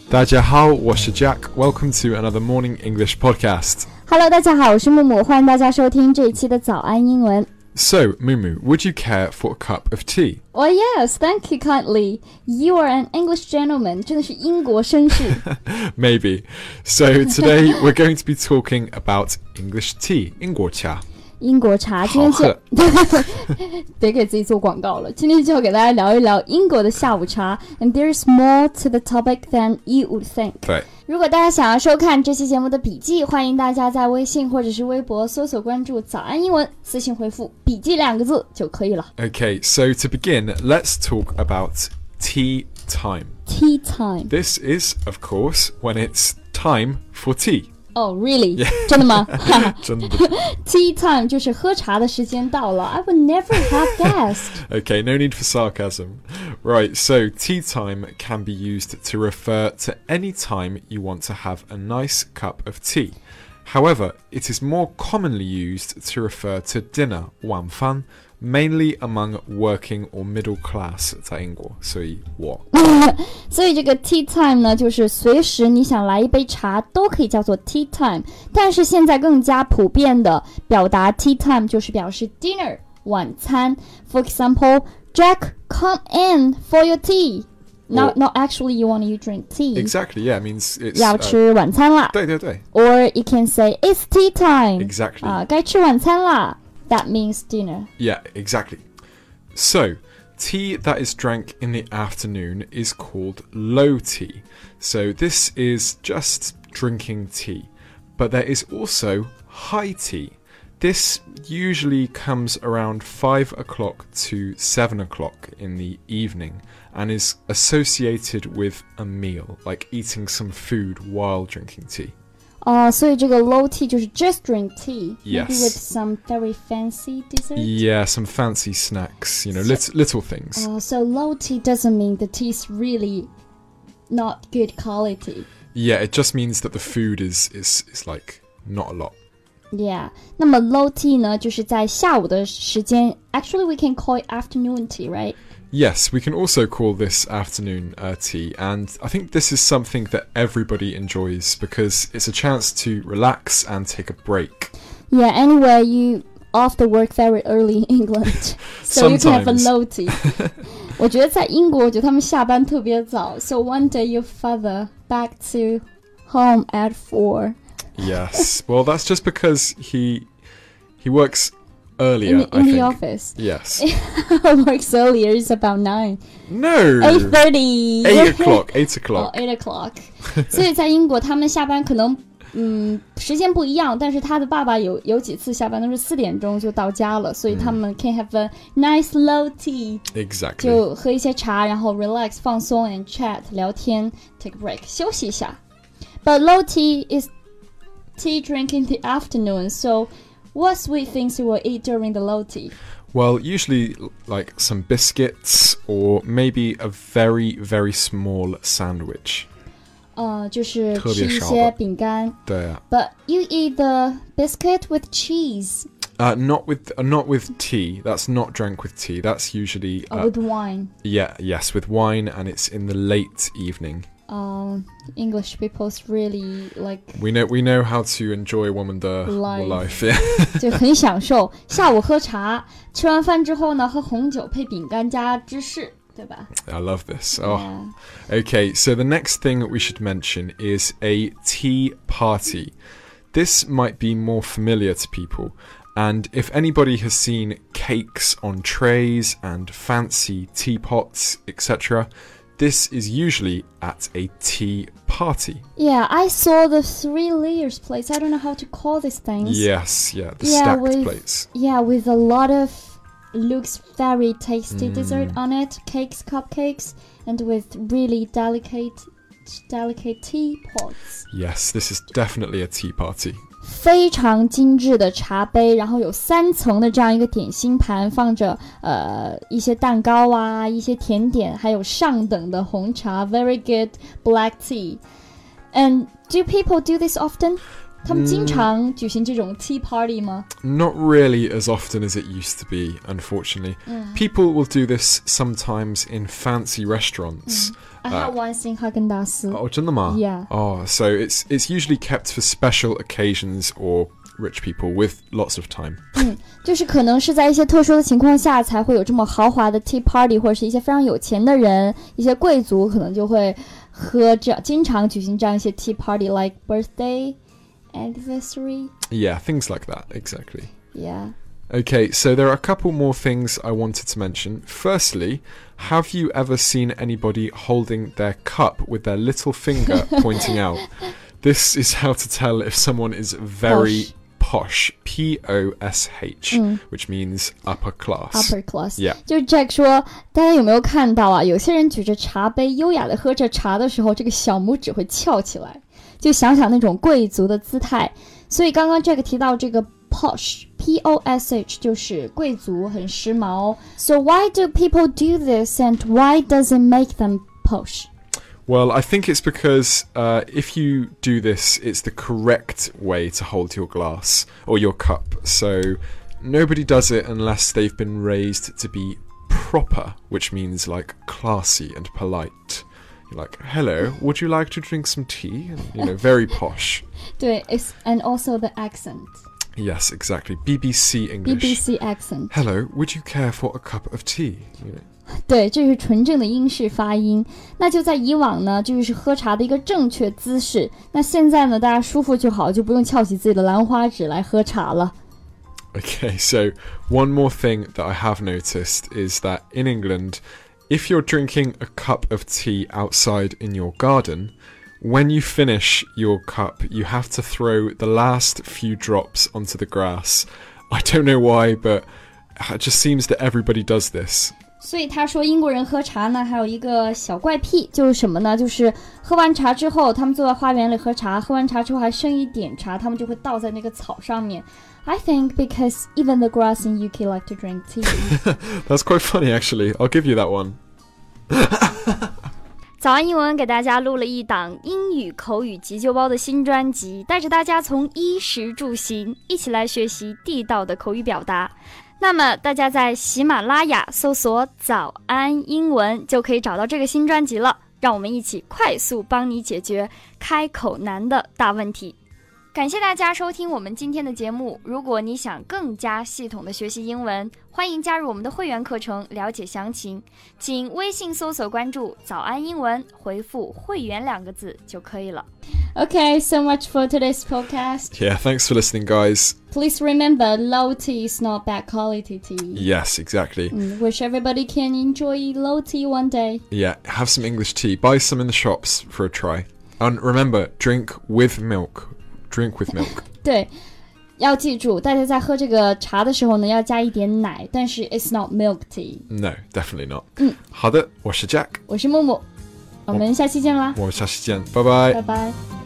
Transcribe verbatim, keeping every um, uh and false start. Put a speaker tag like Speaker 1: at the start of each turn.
Speaker 1: 大家好，我是 Jack. Welcome to another Morning English podcast.
Speaker 2: Hello, 大家好，我是木木，欢迎大家收听这一期的早安英文。
Speaker 1: So, Mumu, would you care for a cup of tea?
Speaker 2: Oh yes, thank you kindly. You are an English gentleman. 真的是英国绅士。
Speaker 1: Maybe. So today we're going to be talking about English tea, 英国茶。
Speaker 2: 英国茶，今天就别给自己做广告了。今天就要给大家聊一聊英国的下午茶 ，and there's more to the topic than you would think。
Speaker 1: 对。
Speaker 2: 如果大家想要收看这期节目的笔记，欢迎大家在微信或者是微博搜索关注“早安英文”，私信回复“笔记”两个字就可以了。
Speaker 1: Okay, so to begin, let's talk about tea time.
Speaker 2: Tea time.
Speaker 1: This is, of course, when it's time for tea.Oh,
Speaker 2: really? Yeah. 真的吗？
Speaker 1: 真的。
Speaker 2: Tea time 就是喝茶的时间到了。I would never have guessed.
Speaker 1: Okay, no need for sarcasm. Right, so tea time can be used to refer to any time you want to have a nice cup of tea. However, it is more commonly used to refer to dinner, 晚饭mainly among working or middle class 在英国，所以我
Speaker 2: 所以这个 tea time 呢，就是随时你想来一杯茶都可以叫做 tea time， 但是现在更加普遍的表达 tea time 就是表示 dinner 晚餐。 For example, Jack, come in for your tea. Not, not actually you want to drink tea.
Speaker 1: Exactly, yeah, it means it's
Speaker 2: 要吃晚餐啦。
Speaker 1: 对对对。
Speaker 2: Or you can say it's tea time.
Speaker 1: Exactly.
Speaker 2: 啊，该吃晚餐啦。That means dinner.
Speaker 1: Yeah, exactly. So, tea that is drank in the afternoon is called low tea. So this is just drinking tea. But there is also high tea. This usually comes around five o'clock to seven o'clock in the evening and is associated with a meal, like eating some food while drinking tea.
Speaker 2: 哦、uh, 所以这个 low tea 就是 just drink tea,
Speaker 1: yes.
Speaker 2: Maybe with some very fancy dessert.
Speaker 1: Yeah, some fancy snacks, you know, so, little, little things.
Speaker 2: Uh, so low tea doesn't mean the tea is really not good quality.
Speaker 1: Yeah, it just means that the food is is is like not a lot.
Speaker 2: Yeah, 那么 low tea 呢，就是在下午的时间 Actually, we can call it afternoon tea, right?
Speaker 1: Yes, we can also call this afternoon uh, tea, and I think this is something that everybody enjoys because it's a chance to relax and take a break.
Speaker 2: Yeah, anyway, you off the work very early in England, so you can have a low tea. 我觉得在英国，我觉得他们下班特别早 So one day your father back to home at four.
Speaker 1: Yes, well that's just because he he works earlier,
Speaker 2: in the, in
Speaker 1: I
Speaker 2: the
Speaker 1: think.
Speaker 2: office.
Speaker 1: Yes.
Speaker 2: Works earlier, it's about nine.
Speaker 1: No.
Speaker 2: eight thirty.
Speaker 1: Eight o'clock. Eight o'clock.
Speaker 2: Oh, eight o'clock. 所以在英国，他们下班可能嗯时间不一样，但是他的爸爸有有几次下班都是四点钟就到家了，所以他们 can have a nice low tea.
Speaker 1: Exactly.
Speaker 2: 就喝一些茶，然后 relax 放松 and chat 聊天 take a break 休息一下。But low tea is tea drink in the afternoon, so.What sweet things you will eat during the low tea?
Speaker 1: Well, usually like some biscuits or maybe a very, very small sandwich.
Speaker 2: 呃，就是吃一些饼干。
Speaker 1: 对啊。
Speaker 2: But you eat the biscuit with cheese.
Speaker 1: Uh, not with uh, not with tea. That's not drank with tea. That's usually
Speaker 2: uh, uh, with wine.
Speaker 1: Yeah, yes, with wine, and it's in the late evening.
Speaker 2: Um, English people's really like.
Speaker 1: We know we know how to enjoy 我们的
Speaker 2: life,
Speaker 1: life yeah.
Speaker 2: 就很享受。下午喝茶，吃完饭之后呢，喝红酒配饼干加芝士，对吧？
Speaker 1: I love this. Oh,
Speaker 2: yeah.
Speaker 1: Okay. So the next thing we should mention is a tea party. This might be more familiar to people. And if anybody has seen cakes on trays and fancy teapots, et cetera, this is usually at a tea party.
Speaker 2: Yeah, I saw the three layers plates. I don't know how to call these things.
Speaker 1: Yes, yeah, the
Speaker 2: yeah,
Speaker 1: stacked
Speaker 2: with,
Speaker 1: plates.
Speaker 2: Yeah, with a lot of looks very tasty
Speaker 1: mm.
Speaker 2: dessert on it, cakes, cupcakes, and with really delicate, delicate teapots.
Speaker 1: Yes, this is definitely a tea party.
Speaker 2: 非常精致的茶杯，然后有三层的这样一个点心盘，放着呃一些蛋糕啊，一些甜点，还有上等的红茶 ，very good black tea. And do people do this often? 他们经常举行这种 tea party 吗？
Speaker 1: Not really as often as it used to be, unfortunately. People will do this sometimes in fancy restaurants.
Speaker 2: I had once in Häagen-Dazs.
Speaker 1: Oh, 真的吗?
Speaker 2: Yeah.
Speaker 1: Oh, so it's it's usually kept for special occasions or rich people with lots of time.
Speaker 2: 嗯，就是可能是在一些特殊的情况下才会有这么豪华的 tea party， 或者是一些非常有钱的人，一些贵族可能就会喝这样，经常举行这样一些 tea party like birthday, anniversary.
Speaker 1: Yeah, things like that, exactly.
Speaker 2: Yeah.
Speaker 1: Okay, so there are a couple more things I wanted to mention. Firstly, have you ever seen anybody holding their cup with their little finger pointing out? This is how to tell if someone is very posh, P O S H, which means upper class.
Speaker 2: Upper class.
Speaker 1: Yeah.
Speaker 2: 就是 Jack 说，大家有没有看到啊？有些人举着茶杯，优雅的喝着茶的时候，这个小拇指会翘起来，就想想那种贵族的姿态。所以刚刚 Jack 提到这个 posh, P O S H 就是贵族，很时髦。So why do people do this, and why does it make them posh?
Speaker 1: Well, I think it's because uh, if you do this, it's the correct way to hold your glass or your cup. So nobody does it unless they've been raised to be proper, which means like classy and polite. You're like, hello, would you like to drink some tea? And, you know, very posh.
Speaker 2: 对 it's, and also the accent.
Speaker 1: Yes, exactly. B B C English.
Speaker 2: B B C accent.
Speaker 1: Hello, would you care for a cup of tea? You know.
Speaker 2: 对，这是纯正的英式发音。那就在以往呢，这就是喝茶的一个正确姿势。那现在呢，大家舒服就好，就不用翘起自己的兰花指来喝茶了。
Speaker 1: Okay, so one more thing that I have noticed is that in England, if you're drinking a cup of tea outside in your garden, when you finish your cup, you have to throw the last few drops onto the grass. I don't know why, but it just seems that everybody does this.
Speaker 2: 所以他说英国人喝茶呢还有一个小怪癖，就是什么呢，就是喝完茶之后他们坐在花园里喝茶，喝完茶之后还剩一点茶，他们就会倒在那个草上面。 I think because even the grass in U K like to drink tea.
Speaker 1: That's quite funny actually. I'll give you that one.
Speaker 2: 早安英文给大家录了一档英语口语急救包的新专辑，带着大家从衣食住行一起来学习地道的口语表达。那么大家在喜马拉雅搜索早安英文就可以找到这个新专辑了，让我们一起快速帮你解决开口难的大问题。感谢大家收听我们今天的节目，如果你想更加系统的学习英文，欢迎加入我们的会员课程，了解详情请微信搜索关注早安英文，回复会员两个字就可以了。 Okay, so much for today's podcast.
Speaker 1: Yeah, thanks for listening, guys.
Speaker 2: Please remember, low tea is not bad quality tea.
Speaker 1: Yes, exactly.
Speaker 2: Mm, wish everybody can enjoy low tea one day.
Speaker 1: Yeah, have some English tea. Buy some in the shops for a try. And remember, drink with milk. Drink with milk.
Speaker 2: 对，要记住，大家在喝这个茶的时候呢，要加一点奶，但是 it's not milk tea.
Speaker 1: No, definitely not.
Speaker 2: 嗯，
Speaker 1: 好的，我是 Jack，
Speaker 2: 我是木木，我们下期见啦，
Speaker 1: 我们下期见，拜拜，
Speaker 2: 拜拜。